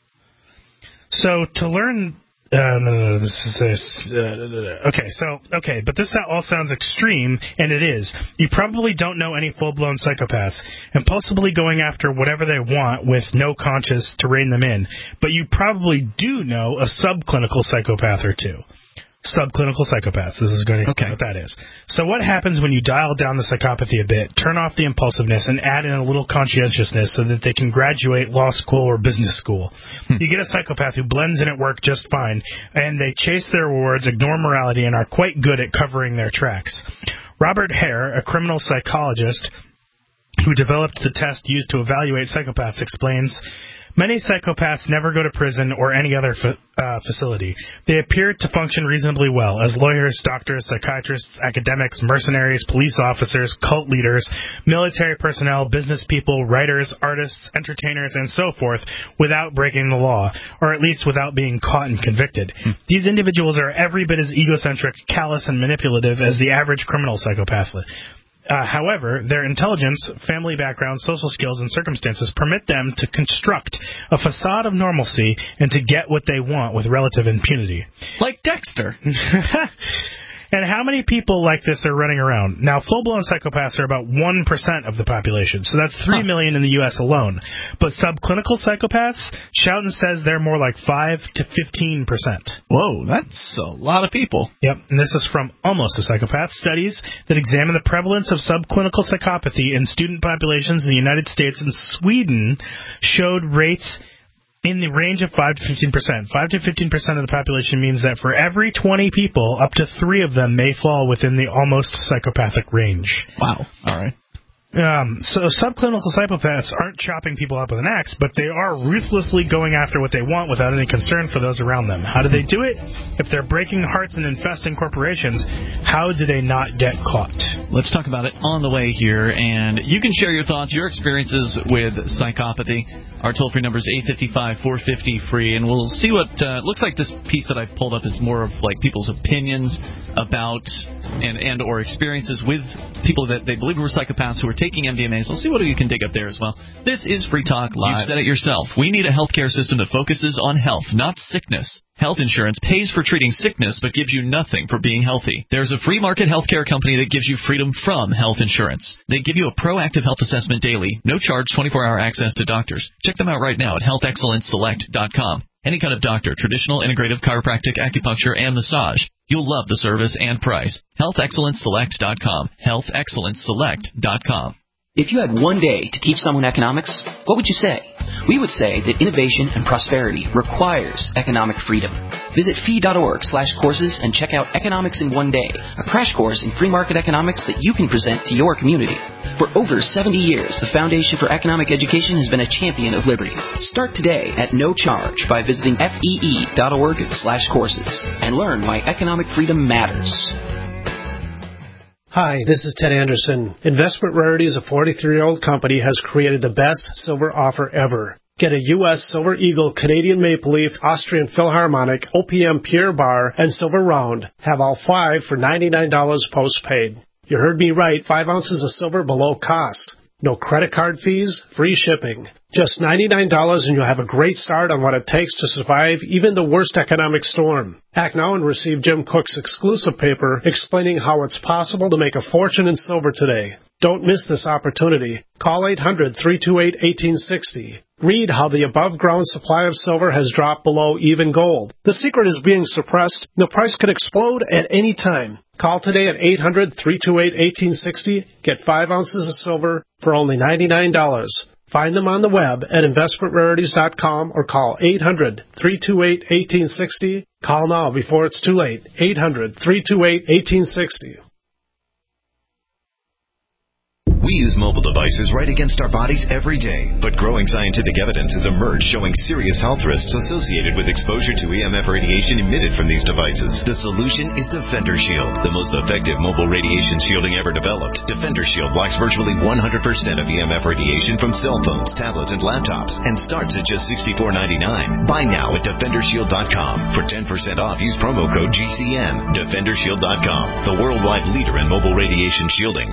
So to learn... Uh, no, no, no, this is uh, no, no, no. okay. So okay, but this all sounds extreme, and it is. You probably don't know any full-blown psychopaths, impulsively going after whatever they want with no conscience to rein them in. But you probably do know a subclinical psychopath or two. Subclinical psychopaths. This is going to explain okay. what that is. So what happens when you dial down the psychopathy a bit, turn off the impulsiveness, and add in a little conscientiousness so that they can graduate law school or business school? Hmm. You get a psychopath who blends in at work just fine, and they chase their rewards, ignore morality, and are quite good at covering their tracks. Robert Hare, a criminal psychologist who developed the test used to evaluate psychopaths, explains, many psychopaths never go to prison or any other fa- uh, facility. They appear to function reasonably well as lawyers, doctors, psychiatrists, academics, mercenaries, police officers, cult leaders, military personnel, business people, writers, artists, entertainers, and so forth without breaking the law, or at least without being caught and convicted. Hmm. These individuals are every bit as egocentric, callous, and manipulative as the average criminal psychopath. Uh, however, their intelligence, family background, social skills, and circumstances permit them to construct a facade of normalcy and to get what they want with relative impunity. Like Dexter. And how many people like this are running around? Now, full-blown psychopaths are about one percent of the population, so that's three huh. million in the U S alone. But subclinical psychopaths, Schouten says they're more like five to fifteen percent. Whoa, that's a lot of people. Yep, and this is from Almost a Psychopath. Studies that examine the prevalence of subclinical psychopathy in student populations in the United States and Sweden showed rates in the range of five to fifteen percent. five to fifteen percent of the population means that for every twenty people, up to three of them may fall within the almost psychopathic range. Wow. All right. Um, so subclinical psychopaths aren't chopping people up with an axe, but they are ruthlessly going after what they want without any concern for those around them. How do they do it? If they're breaking hearts and infesting corporations, how do they not get caught? Let's talk about it on the way here, and you can share your thoughts, your experiences with psychopathy. Our toll-free number is eight five five, four five zero, free, and we'll see what uh, looks like this piece that I've pulled up is more of like people's opinions about and, and or experiences with people that they believe were psychopaths who were taking M D M As. We'll see what you can dig up there as well. This is Free Talk Live. You've said it yourself. We need a healthcare system that focuses on health, not sickness. Health insurance pays for treating sickness but gives you nothing for being healthy. There's a free market healthcare company that gives you freedom from health insurance. They give you a proactive health assessment daily, no charge, twenty-four hour access to doctors. Check them out right now at health excellence select dot com. Any kind of doctor, traditional, integrative, chiropractic, acupuncture, and massage. You'll love the service and price. health excellence select dot com. health excellence select dot com. If you had one day to teach someone economics, what would you say? We would say that innovation and prosperity requires economic freedom. Visit fee.org slash courses and check out Economics in One Day, a crash course in free market economics that you can present to your community. For over seventy years, the Foundation for Economic Education has been a champion of liberty. Start today at no charge by visiting fee.org slash courses and learn why economic freedom matters. Hi, this is Ted Anderson. Investment Rarities, a forty-three-year-old company, has created the best silver offer ever. Get a U S Silver Eagle, Canadian Maple Leaf, Austrian Philharmonic, O P M Pure Bar, and Silver Round. Have all five for ninety-nine dollars post-paid. You heard me right, five ounces of silver below cost. No credit card fees, free shipping. Just ninety-nine dollars and you'll have a great start on what it takes to survive even the worst economic storm. Act now and receive Jim Cook's exclusive paper explaining how it's possible to make a fortune in silver today. Don't miss this opportunity. Call eight hundred, three two eight, one eight six zero. Read how the above-ground supply of silver has dropped below even gold. The secret is being suppressed. The price could explode at any time. Call today at eight hundred, three two eight, one eight six zero. Get five ounces of silver for only ninety-nine dollars. Find them on the web at investment rarities dot com or call eight hundred, three two eight, one eight six zero. Call now before it's too late. eight hundred, three two eight, one eight six zero. We use mobile devices right against our bodies every day, but growing scientific evidence has emerged showing serious health risks associated with exposure to E M F radiation emitted from these devices. The solution is Defender Shield, the most effective mobile radiation shielding ever developed. Defender Shield blocks virtually one hundred percent of E M F radiation from cell phones, tablets, and laptops, and starts at just sixty-four ninety-nine. Buy now at defender shield dot com. For ten percent off, use promo code G C N. defender shield dot com, the worldwide leader in mobile radiation shielding.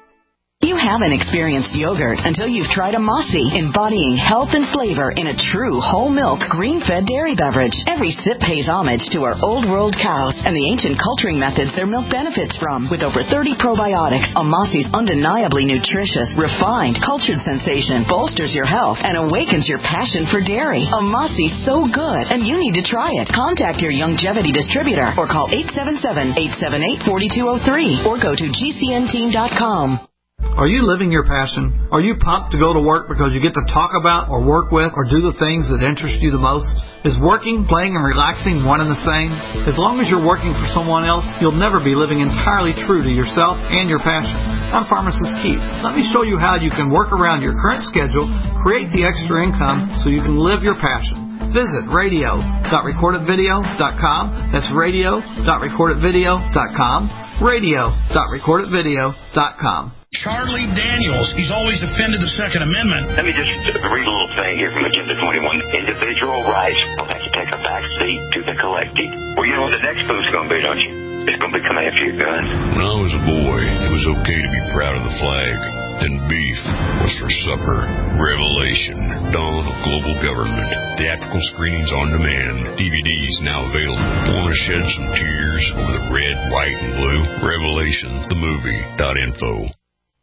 You haven't experienced yogurt until you've tried a Mossy, embodying health and flavor in a true whole milk, green-fed dairy beverage. Every sip pays homage to our old world cows and the ancient culturing methods their milk benefits from. With over thirty probiotics, a Mossy's undeniably nutritious, refined, cultured sensation bolsters your health and awakens your passion for dairy. A Mossy's so good, and you need to try it. Contact your Youngevity distributor or call eight seven seven, eight seven eight, four two zero three or go to G C N team dot com. Are you living your passion? Are you pumped to go to work because you get to talk about or work with or do the things that interest you the most? Is working, playing, and relaxing one and the same? As long as you're working for someone else, you'll never be living entirely true to yourself and your passion. I'm Pharmacist Keith. Let me show you how you can work around your current schedule, create the extra income so you can live your passion. Visit radio dot record it video dot com. That's radio dot record it video dot com. radio dot record it video dot com. Charlie Daniels, he's always defended the Second Amendment. Let me just read a little thing here from Agenda twenty-one. Individual rights will have to take a back seat to the collective. Well, you know what the next move's going to be, don't you? It's going to be coming after your guns. When I was a boy, it was okay to be proud of the flag. Then beef was for supper. Revelation, Dawn of Global Government. Theatrical screenings on demand. D V Ds now available. Want to shed some tears over the red, white, and blue? Revelation, the movie dot info.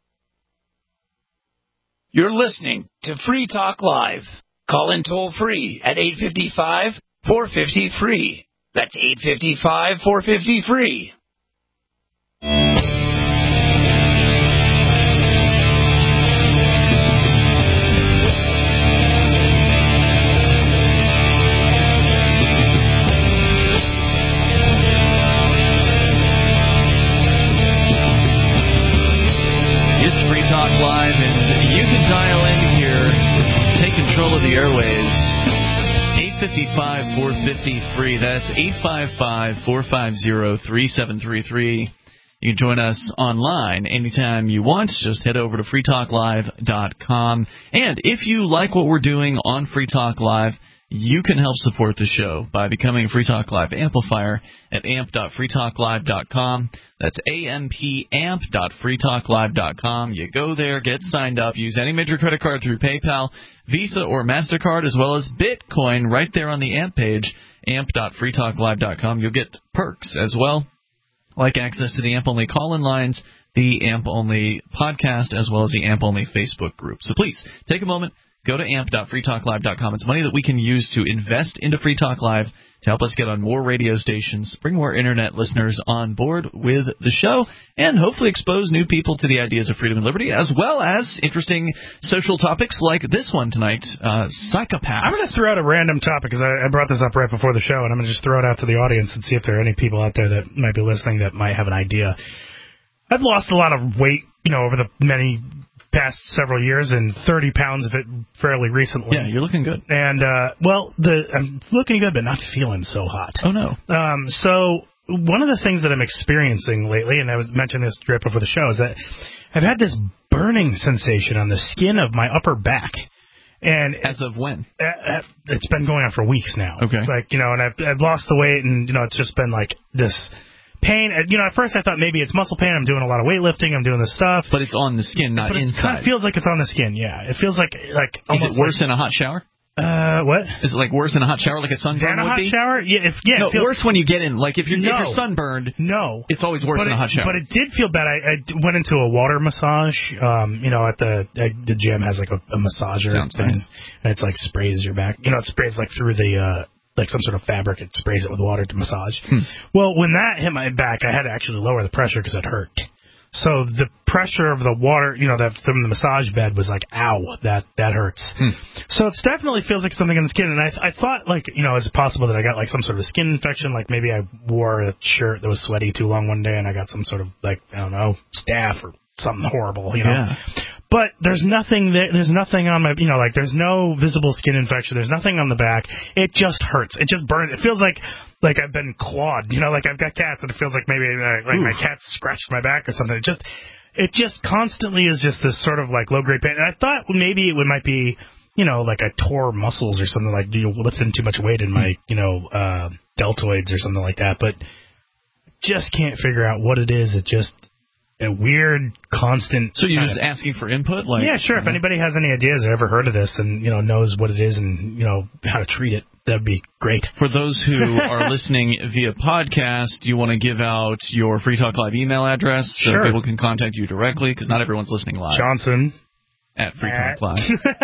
You're listening to Free Talk Live. Call in toll free at eight five five, four five zero, free. That's eight five five, four five zero, free. It's Free Talk Live, and you can dial in here, take control of the airwaves. eight five five, four five zero, free. That's eight five five, four five zero, three seven three three. You can join us online anytime you want. Just head over to free talk live dot com. And if you like what we're doing on Free Talk Live, you can help support the show by becoming a Free Talk Live amplifier at amp dot free talk live dot com. That's A M P amp dot free talk live dot com. You go there, get signed up, use any major credit card through PayPal, Visa, or MasterCard, as well as Bitcoin right there on the AMP page, amp dot free talk live dot com. You'll get perks as well, like access to the AMP-only call-in lines, the AMP-only podcast, as well as the AMP-only Facebook group. So please, take a moment. Go to amp dot free talk live dot com. It's money that we can use to invest into Free Talk Live to help us get on more radio stations, bring more Internet listeners on board with the show, and hopefully expose new people to the ideas of freedom and liberty, as well as interesting social topics like this one tonight, uh, psychopaths. I'm going to throw out a random topic, because I, I brought this up right before the show, and I'm going to just throw it out to the audience and see if there are any people out there that might be listening that might have an idea. I've lost a lot of weight, you know, over the many past several years, and thirty pounds of it fairly recently. Yeah, you're looking good. And, uh, well, the I'm looking good, but not feeling so hot. Oh, no. Um, so one of the things that I'm experiencing lately, and I was mentioning this right before the show, is that I've had this burning sensation on the skin of my upper back. And as of when? Uh, it's been going on for weeks now. Okay. Like, you know, and I've, I've lost the weight, and, you know, it's just been like this pain. You know, at first I thought maybe it's muscle pain. I'm doing a lot of weightlifting. I'm doing this stuff. But it's on the skin, not but inside. It kind of feels like it's on the skin, yeah. It feels like... like Is it worse like, in a hot shower? Uh, what? Is it like worse in a hot shower, like a sunburn Than a would hot be? shower? Yeah, if, yeah. No, it feels, worse when you get in. Like if you're, No. if you're sunburned, no, it's always worse but in a it, hot shower. But it did feel bad. I, I d- went into a water massage. Um, you know, at the at the gym has like a, a massager Sounds thing, nice. and it's like sprays your back. You know, it sprays like through the uh, like some sort of fabric. It sprays it with water to massage. Hmm. Well, when that hit my back, I had to actually lower the pressure because it hurt. So the pressure of the water, you know, that from the massage bed was like, ow, that that hurts. Hmm. So it definitely feels like something in the skin. And I I thought, like, you know, is it possible that I got like some sort of skin infection? Like maybe I wore a shirt that was sweaty too long one day and I got some sort of, like, I don't know, staph or something horrible, you know? Yeah. But there's nothing there. There's nothing on my, you know, like there's no visible skin infection. There's nothing on the back. It just hurts. It just burns. It feels like like I've been clawed. You know, like I've got cats, and it feels like maybe uh, like my cat scratched my back or something. It just, it just constantly is just this sort of like low grade pain. And I thought maybe it would might be, you know, like I tore muscles or something, like, you know, lifting too much weight in my, you know, uh, deltoids or something like that. But just can't figure out what it is. It just. A weird, constant. So you're kind just of, asking for input, like yeah, sure. If anybody has any ideas or ever heard of this and, you know, knows what it is and, you know, how to treat it, that'd be great. For those who are listening via podcast, you want to give out your Free Talk Live email address so Sure. people can contact you directly, because not everyone's listening live. Johnson. At Free Talk Live.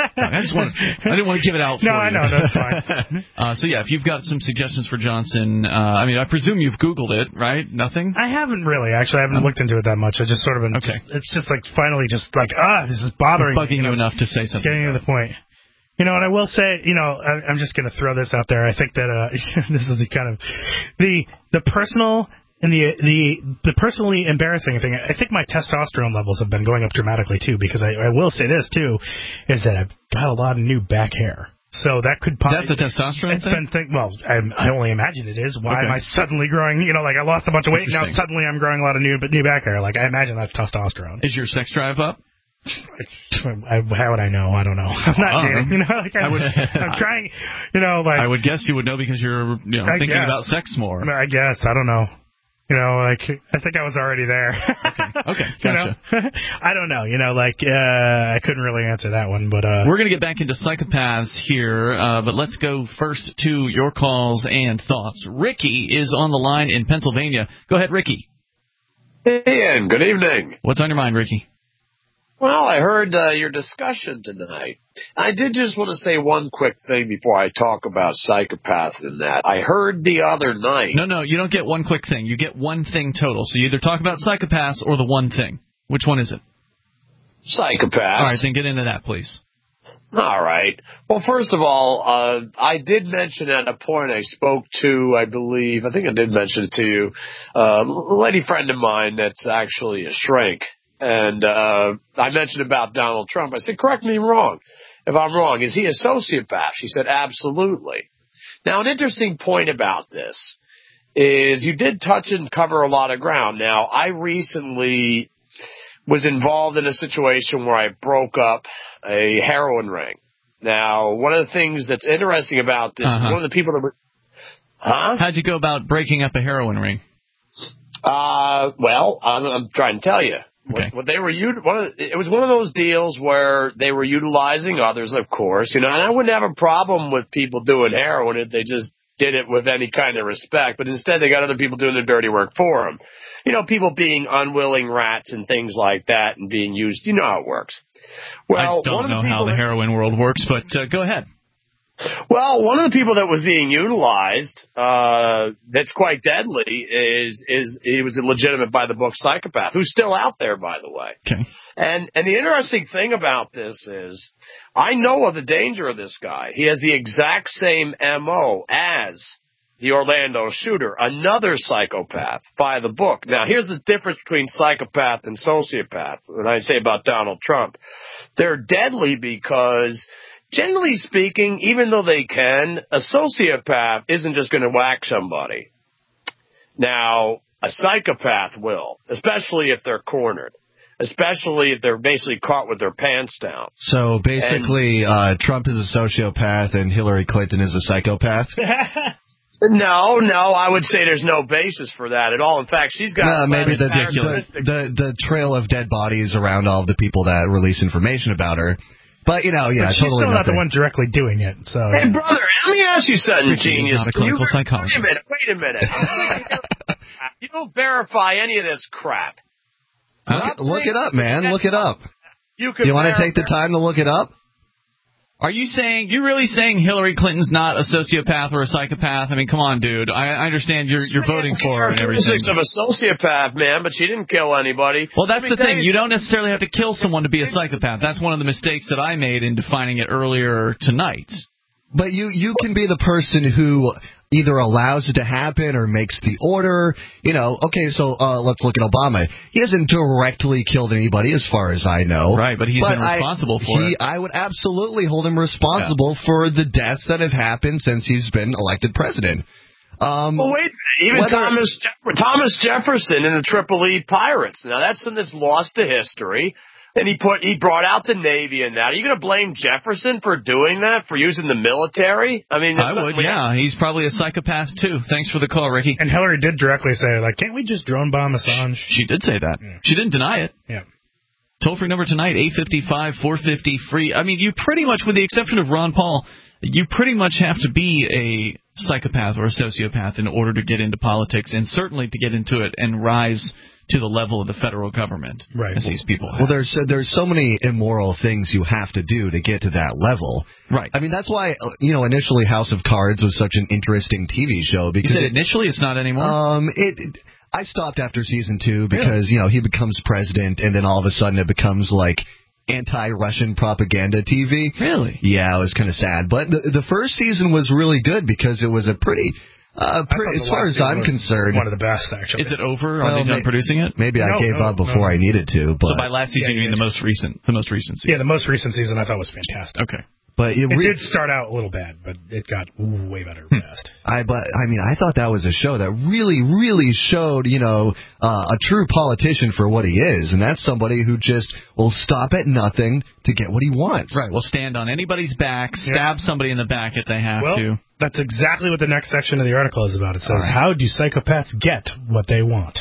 I just want I didn't want to give it out for no, you. I know, that's fine. uh, so yeah, if you've got some suggestions for Johnson, uh, I mean, I presume you've Googled it, right? Nothing? I haven't really, actually. I haven't um, looked into it that much. I just sort of been, okay. Just, it's just like finally just like, ah, this is bothering it's bugging me. you, you know, enough to say something. Getting to the point. You know, and I will say, you know, I, I'm just going to throw this out there. I think that uh, this is the kind of the the personal and the the the personally embarrassing thing. I think my testosterone levels have been going up dramatically too, because I, I will say this too, is that I've got a lot of new back hair. So that could possibly... That's the testosterone it's thing? Been think, well, I, I only imagine it is. Why okay. am I suddenly growing, you know, like I lost a bunch of weight, now suddenly I'm growing a lot of new new back hair. Like, I imagine that's testosterone. Is your sex drive up? I, how would I know? I don't know. I'm not uh, dating. You know, like I'm, I would, I'm trying, you know, like... I would guess you would know because you're you know, thinking guess. about sex more. I guess. I don't know. You know, like, I think I was already there. okay, okay, gotcha. You know? I don't know, you know, like, uh, I couldn't really answer that one, but, uh... We're gonna get back into psychopaths here, uh, but let's go first to your calls and thoughts. Ricky is on the line in Pennsylvania. Go ahead, Ricky. Hey, Ian, good evening. What's on your mind, Ricky? Well, I heard uh, your discussion tonight. I did just want to say one quick thing before I talk about psychopaths and that. I heard the other night... No, no, you don't get one quick thing. You get one thing total. So you either talk about psychopaths or the one thing. Which one is it? Psychopaths. All right, then get into that, please. All right. Well, first of all, uh, I did mention at a point I spoke to, I believe, I think I did mention it to you, uh, a lady friend of mine that's actually a shrink. And uh, I mentioned about Donald Trump. I said, correct me wrong. If I'm wrong, is he a sociopath? She said, absolutely. Now, an interesting point about this is you did touch and cover a lot of ground. Now, I recently was involved in a situation where I broke up a heroin ring. Now, one of the things that's interesting about this, uh-huh. one of the people that were... Huh? How'd you go about breaking up a heroin ring? Uh, well, I'm, I'm trying to tell you. Okay. What they were, one of, it was one of those deals where they were utilizing others, of course, you know, and I wouldn't have a problem with people doing heroin if they just did it with any kind of respect, but instead they got other people doing the dirty work for them. You know, people being unwilling rats and things like that and being used. You know how it works. Well, I don't one of the know how the that, heroin world works, but uh, go ahead. Well, one of the people that was being utilized, uh, that's quite deadly, is is he was a legitimate by the book psychopath who's still out there, by the way. Okay. And and the interesting thing about this is, I know of the danger of this guy. He has the exact same M O as the Orlando shooter, another psychopath by the book. Now, here's the difference between psychopath and sociopath. When I say about Donald Trump, they're deadly because, generally speaking, even though they can, a sociopath isn't just going to whack somebody. Now, a psychopath will, especially if they're cornered, especially if they're basically caught with their pants down. So basically, and, uh, Trump is a sociopath and Hillary Clinton is a psychopath? No, no, I would say there's no basis for that at all. In fact, she's got... No, maybe the, the, the, the trail of dead bodies around all of the people that release information about her But, you know, yeah, but she's totally still not nothing. the one directly doing it. So. Hey, brother, let me ask you something, Richie is genius. not a clinical you, psychologist. Wait a minute, wait a minute. You don't verify any of this crap. Look, look it up, man. Look it up. You, can you want to verify- take the time to look it up? Are you saying, you really saying Hillary Clinton's not a sociopath or a psychopath? I mean, come on, dude. I, I understand you're you're voting for her and everything. Characteristics of a sociopath, man, but she didn't kill anybody. Well, that's Let me the tell thing. You don't necessarily have to kill someone to be a psychopath. That's one of the mistakes that I made in defining it earlier tonight. But you, you can be the person who either allows it to happen or makes the order. You know, okay, so uh, let's look at Obama. He hasn't directly killed anybody as far as I know. Right, but he's but been responsible I, for he, it. I would absolutely hold him responsible yeah. for the deaths that have happened since he's been elected president. Um, well, wait, even whether, Thomas Thomas Jefferson in the Tripoli Pirates. Now, that's something that's lost to history. And he put he brought out the Navy in that. Are you going to blame Jefferson for doing that, for using the military? I mean, I would, yeah. He's probably a psychopath, too. Thanks for the call, Ricky. And Hillary did directly say, like, can't we just drone bomb Assange? She did say that. Yeah. She didn't deny it. Yeah. Toll-free number tonight, eight five five, four five zero, free. I mean, you pretty much, with the exception of Ron Paul, you pretty much have to be a psychopath or a sociopath in order to get into politics, and certainly to get into it and rise to the level of the federal government, right? As these people have. Well, there's there's so many immoral things you have to do to get to that level, right? I mean, that's why you know initially House of Cards was such an interesting T V show because you said it, initially it's not anymore. Um, it, it I stopped after season two because really? you know he becomes president and then all of a sudden it becomes like anti-Russian propaganda T V. Really? Yeah, it was kind of sad, but the the first season was really good because it was a pretty. Uh, pretty, as far as I'm concerned, one of the best actually. Is it over? Are well, they done may, producing it? Maybe no, I gave no, up before no. I needed to. But so by last season, yeah, you mean the most recent, the most recent season? Yeah, the most recent season I thought was fantastic. Okay, but it, it re- did start out a little bad, but it got way better fast. I but I mean I thought that was a show that really really showed you know uh, a true politician for what he is, and that's somebody who just will stop at nothing to get what he wants. Right. Will stand on anybody's back, stab yeah. somebody in the back if they have well, to. That's exactly what the next section of the article is about. It says, right. How do psychopaths get what they want?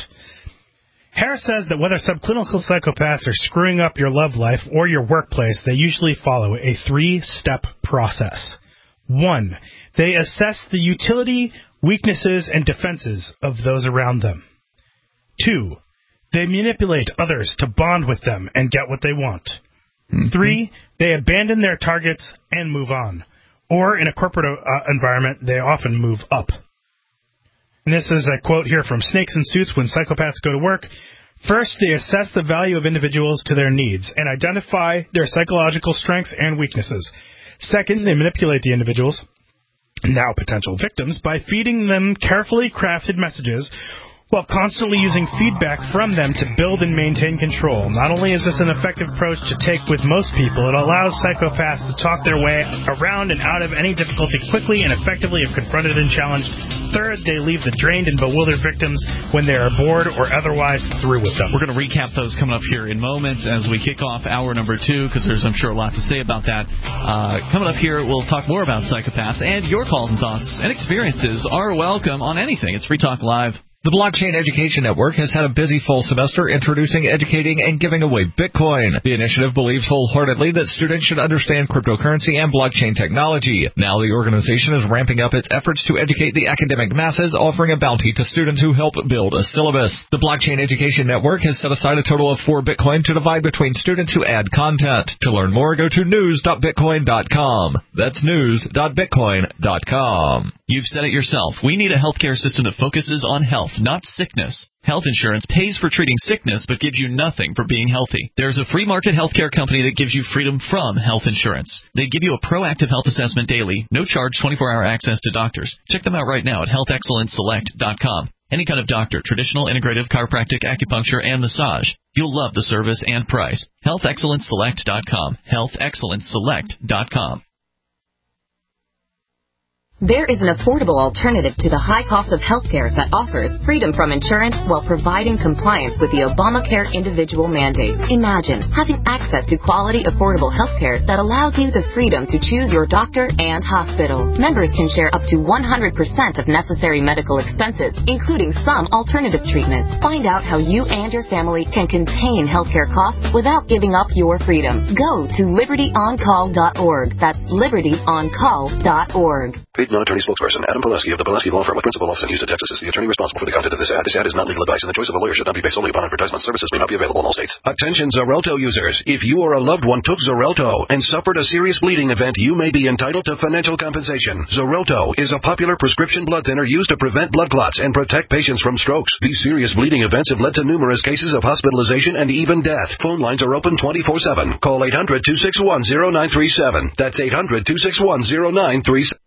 Harris says that whether subclinical psychopaths are screwing up your love life or your workplace, they usually follow a three-step process. One, they assess the utility, weaknesses, and defenses of those around them. Two, they manipulate others to bond with them and get what they want. Mm-hmm. Three, they abandon their targets and move on. Or in a corporate uh, environment, they often move up. And this is a quote here from Snakes and Suits when psychopaths go to work. First, they assess the value of individuals to their needs and identify their psychological strengths and weaknesses. Second, they manipulate the individuals, now potential victims, by feeding them carefully crafted messages while constantly using feedback from them to build and maintain control. Not only is this an effective approach to take with most people, it allows psychopaths to talk their way around and out of any difficulty quickly and effectively if confronted and challenged. Third, they leave the drained and bewildered victims when they are bored or otherwise through with them. We're going to recap those coming up here in moments as we kick off hour number two, because there's, I'm sure, a lot to say about that. Uh, coming up here, we'll talk more about psychopaths, and your calls and thoughts and experiences are welcome on anything. It's Free Talk Live. The Blockchain Education Network has had a busy fall semester introducing, educating, and giving away Bitcoin. The initiative believes wholeheartedly that students should understand cryptocurrency and blockchain technology. Now the organization is ramping up its efforts to educate the academic masses, offering a bounty to students who help build a syllabus. The Blockchain Education Network has set aside a total of four Bitcoin to divide between students who add content. To learn more, go to news dot bitcoin dot com. That's news dot bitcoin dot com. You've said it yourself. We need a healthcare system that focuses on health, not sickness. Health insurance pays for treating sickness but gives you nothing for being healthy. There's a free market healthcare company that gives you freedom from health insurance. They give you a proactive health assessment daily, no charge twenty-four hour access to doctors. Check them out right now at health excellence select dot com. Any kind of doctor, traditional, integrative, chiropractic, acupuncture, and massage. You'll love the service and price. health excellence select dot com. health excellence select dot com. There is an affordable alternative to the high cost of healthcare that offers freedom from insurance while providing compliance with the Obamacare individual mandate. Imagine having access to quality, affordable healthcare that allows you the freedom to choose your doctor and hospital. Members can share up to one hundred percent of necessary medical expenses, including some alternative treatments. Find out how you and your family can contain healthcare costs without giving up your freedom. Go to liberty on call dot org. That's liberty on call dot org. Paid non-attorney spokesperson Adam Pileski of the Pileski Law Firm with principal office in Houston, Texas is the attorney responsible for the content of this ad. This ad is not legal advice, and the choice of a lawyer should not be based solely upon advertisement. Services may not be available in all states. Attention Xarelto users. If you or a loved one took Xarelto and suffered a serious bleeding event, you may be entitled to financial compensation. Xarelto is a popular prescription blood thinner used to prevent blood clots and protect patients from strokes. These serious bleeding events have led to numerous cases of hospitalization and even death. Phone lines are open twenty-four seven. Call eight hundred, two six one, zero nine three seven. That's eight hundred, two six one, zero nine three seven.